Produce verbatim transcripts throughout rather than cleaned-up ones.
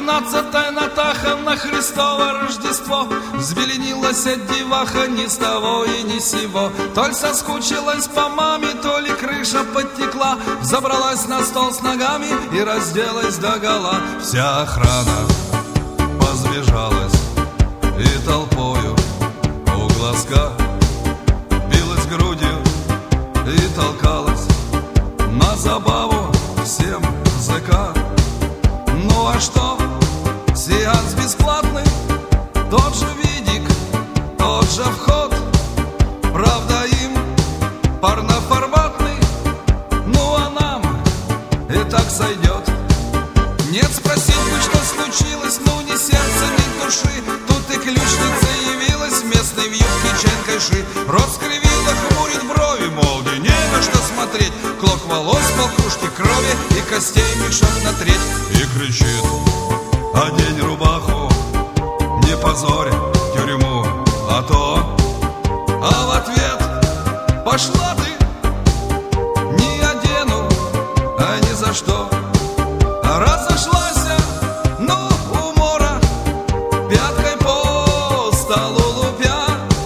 Двенадцатая Натаха на Христово Рождество. Взбеленилась деваха ни с того и ни с сего. То ли соскучилась по маме, то ли крыша подтекла. Забралась на стол с ногами и разделась догола. Вся охрана позбежалась и толпою у глазка билась грудью и толкалась на забаву всем ЗК. Ну а что? Сеанс бесплатный, тот же видик, тот же вход. Правда, им парноформатный, ну а нам и так сойдет. Нет, спросить бы, что случилось, ну ни сердца, ни души. Тут и ключница явилась, местной в юбке чайкайши. Рот скривила, хмурит брови, мол, да не на что смотреть. Клок волос, полкружки крови и костей мешок на треть. И кричит: одень рубаху, не позорь тюрьму, а то. А в ответ: пошла ты, не одену, а ни за что. Разошлась, ну, умора, пяткой по столу лупя.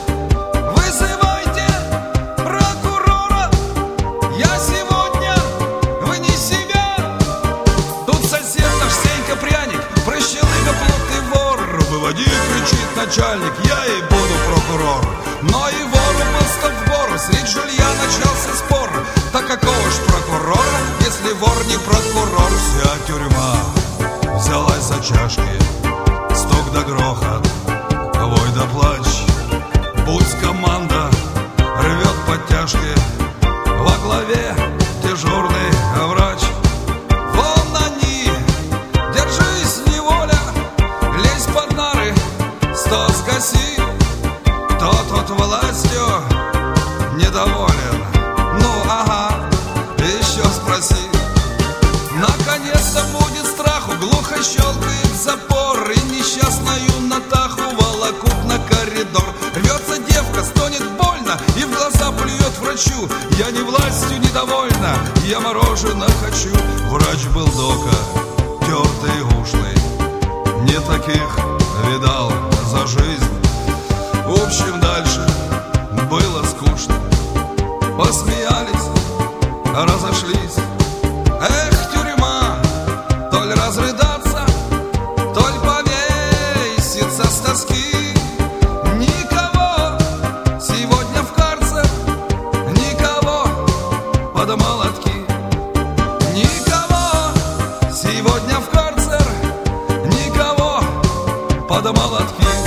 Вызывайте прокурора, я сегодня вне себя. Тут сосед наш Сенька Пряник, прыщелыга, плут и вор. Выводи, кричит начальник, я и буду прокурор. Но и вору просто в гору, средь жилья начался спор. Так какого ж прокурора, если вор не прокурор? Вся тюрьма взялась за чашки, стук да грохот, вой да плач. Пусть команда рвет подтяжки, во главе дежурный врач. Вон они, держись, неволя, лезь под нары, сто скоси. Кто тут властью недоволен? Ну ага, еще спроси. Наконец-то будет страху, глухо щелкает запор. И несчастную Натаху волокут на коридор. Рвется девка, стонет больно и в глаза плюет врачу: я не властью недовольна, я мороженое хочу. Врач был дока, тертый и ушлый, не таких видал за жизнь. В общем, дальше было скучно. Посмеялись, разошлись. Эх, тюрьма, то ли разрыдаться, то ли повеситься с тоски. Никого сегодня в карцер, никого под молотки. Никого сегодня в карцер, никого под молотки.